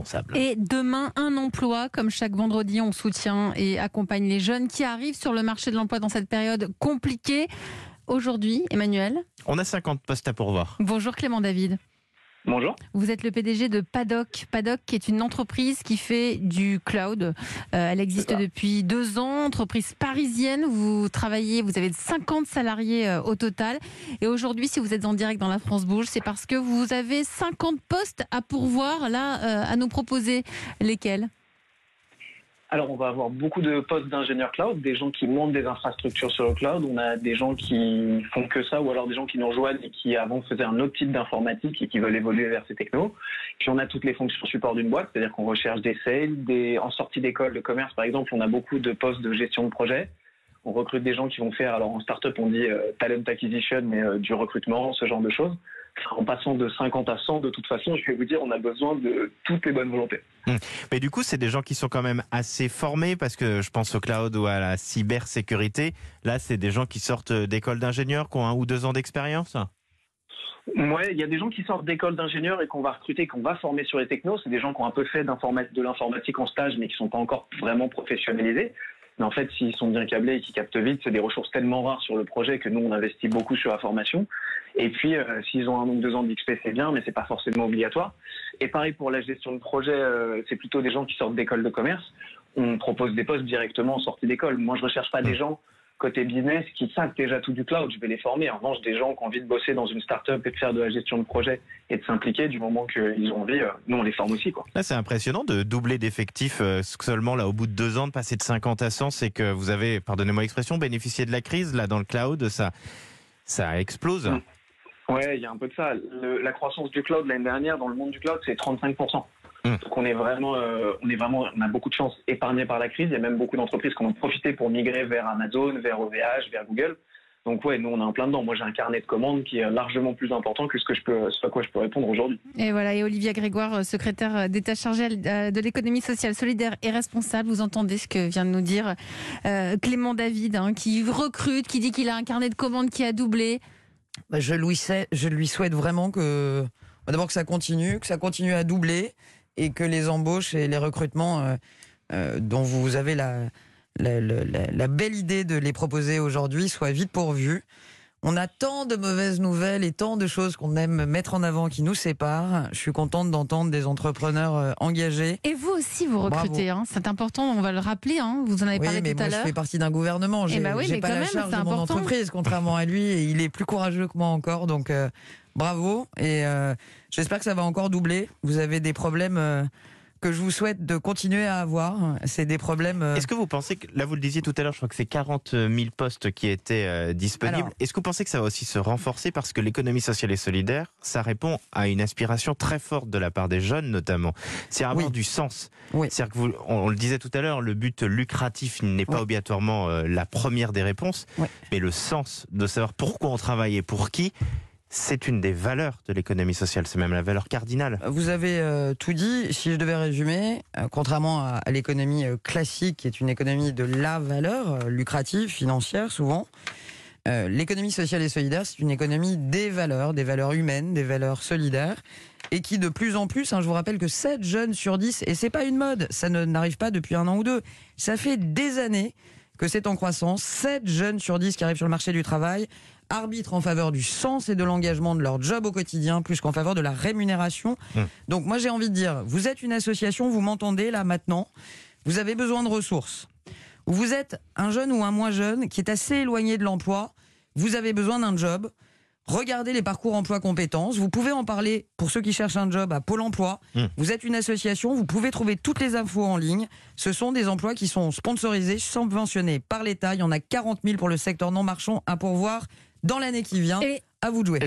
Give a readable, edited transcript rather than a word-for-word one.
indispensable. Et demain, un emploi, comme chaque vendredi, on soutient et accompagne les jeunes qui arrivent sur le marché de l'emploi dans cette période compliquée. Aujourd'hui, Emmanuel. On a 50 postes à pourvoir. Bonjour Clément David. Bonjour. Vous êtes le PDG de Paddock. Paddock, qui est une entreprise qui fait du cloud. Elle existe depuis 2 ans, entreprise parisienne. Vous travaillez, vous avez 50 salariés au total. Et aujourd'hui, si vous êtes en direct dans La France Bouge, c'est parce que vous avez 50 postes à pourvoir, là, à nous proposer. Lesquels ? Alors, on va avoir beaucoup de postes d'ingénieurs cloud, des gens qui montent des infrastructures sur le cloud. On a des gens qui font que ça, ou alors des gens qui nous rejoignent et qui avant faisaient un autre type d'informatique et qui veulent évoluer vers ces technos. Puis on a toutes les fonctions support d'une boîte, c'est-à-dire qu'on recherche des sales, en sortie d'école de commerce, par exemple, on a beaucoup de postes de gestion de projet. On recrute des gens qui vont faire, alors en start-up on dit talent acquisition, mais du recrutement, ce genre de choses. En passant de 50 à 100, de toute façon, je vais vous dire, on a besoin de toutes les bonnes volontés. Mais du coup, c'est des gens qui sont quand même assez formés, parce que je pense au cloud ou à la cybersécurité. Là, c'est des gens qui sortent d'écoles d'ingénieurs, qui ont 1 ou 2 ans d'expérience. Ouais, il y a des gens qui sortent d'écoles d'ingénieurs et qu'on va recruter, qu'on va former sur les technos. C'est des gens qui ont un peu fait de l'informatique en stage, mais qui ne sont pas encore vraiment professionnalisés. Mais en fait, s'ils sont bien câblés et qu'ils captent vite, c'est des ressources tellement rares sur le projet que nous, on investit beaucoup sur la formation. Et puis, s'ils ont 1 ou 2 ans d'XP, c'est bien, mais c'est pas forcément obligatoire. Et pareil pour la gestion de projet, c'est plutôt des gens qui sortent d'école de commerce. On propose des postes directement en sortie d'école. Moi, je recherche pas des gens côté business qui savent déjà tout du cloud. Je vais les former. En revanche, des gens qui ont envie de bosser dans une start-up et de faire de la gestion de projet et de s'impliquer, du moment qu'ils ont envie, nous, on les forme aussi, quoi. Là, c'est impressionnant de doubler d'effectifs seulement là au bout de 2 ans, de passer de 50 à 100. C'est que vous avez, pardonnez-moi l'expression, bénéficié de la crise. Là, dans le cloud, ça explose. Ouais, il y a un peu de ça. La croissance du cloud l'année dernière dans le monde du cloud, c'est 35%. Donc on a beaucoup de chance épargnés par la crise. Il y a même beaucoup d'entreprises qui en ont profité pour migrer vers Amazon, vers OVH, vers Google. Donc ouais, nous on est en plein dedans. Moi j'ai un carnet de commandes qui est largement plus important que ce à quoi je peux répondre aujourd'hui. Et voilà, et Olivia Grégoire, secrétaire d'État chargée de l'économie sociale, solidaire et responsable. Vous entendez ce que vient de nous dire Clément David, qui recrute, qui dit qu'il a un carnet de commandes qui a doublé. Je lui souhaite vraiment que ça continue à doubler et que les embauches et les recrutements dont vous avez la belle idée de les proposer aujourd'hui soient vite pourvus. On a tant de mauvaises nouvelles et tant de choses qu'on aime mettre en avant qui nous séparent. Je suis contente d'entendre des entrepreneurs engagés. Et vous aussi, vous recrutez. C'est important, on va le rappeler. Vous en avez parlé tout à l'heure. Moi, je fais partie d'un gouvernement. J'ai pas la charge de mon entreprise, contrairement à lui. Et il est plus courageux que moi encore. Donc, bravo. Et j'espère que ça va encore doubler. Vous avez des problèmes que je vous souhaite de continuer à avoir. C'est des problèmes... Est-ce que vous pensez que, là vous le disiez tout à l'heure, je crois que c'est 40 000 postes qui étaient disponibles. Alors, est-ce que vous pensez que ça va aussi se renforcer parce que l'économie sociale et solidaire, ça répond à une aspiration très forte de la part des jeunes notamment. C'est avoir du sens. Oui. C'est-à-dire que on le disait tout à l'heure, le but lucratif n'est pas obligatoirement la première des réponses, mais le sens de savoir pourquoi on travaille et pour qui. C'est une des valeurs de l'économie sociale, c'est même la valeur cardinale. Vous avez tout dit. Si je devais résumer, contrairement à l'économie classique, qui est une économie de la valeur, lucrative, financière souvent, l'économie sociale et solidaire, c'est une économie des valeurs humaines, des valeurs solidaires, et qui de plus en plus, je vous rappelle que 7 jeunes sur 10, et c'est pas une mode, ça n'arrive pas depuis 1 an ou 2, ça fait des années que c'est en croissance. 7 jeunes sur 10 qui arrivent sur le marché du travail arbitrent en faveur du sens et de l'engagement de leur job au quotidien, plus qu'en faveur de la rémunération. Donc moi j'ai envie de dire, vous êtes une association, vous m'entendez là maintenant, vous avez besoin de ressources. Ou vous êtes un jeune ou un moins jeune qui est assez éloigné de l'emploi, vous avez besoin d'un job, regardez les parcours emploi compétences, vous pouvez en parler pour ceux qui cherchent un job à Pôle emploi. Vous êtes une association, vous pouvez trouver toutes les infos en ligne. Ce sont des emplois qui sont sponsorisés, subventionnés par l'État. Il y en a 40 000 pour le secteur non marchand à pourvoir dans l'année qui vient. À vous de jouer.